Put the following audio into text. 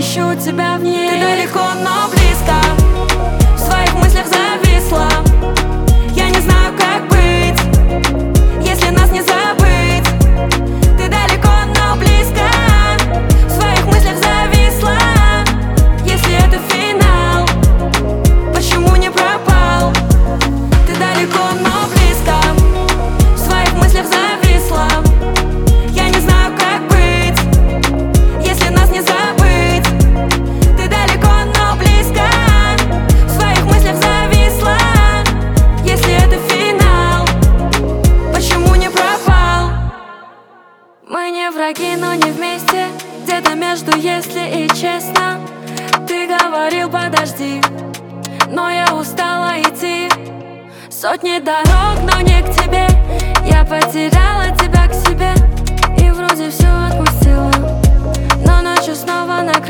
ищу тебя в ней. Ты далеко, но близко, в своих мыслях зависла. Я не знаю, как быть, если нас не забыть. Ты далеко, но близко, в своих мыслях зависла. Если это финал, почему не пропал? Ты далеко, но близко, в своих мыслях зависла. Я не знаю, как быть, если нас не забыть. Ты далеко, но близко, в своих мыслях зависла. Если это финал, почему не пропал? Мы не враги, но не вместе, где-то между если и честно. Ты говорил подожди, но я устала идти. Сотни дорог, но не к тебе. Я потеряла тебя к себе и вроде все отпустила, но ночью снова на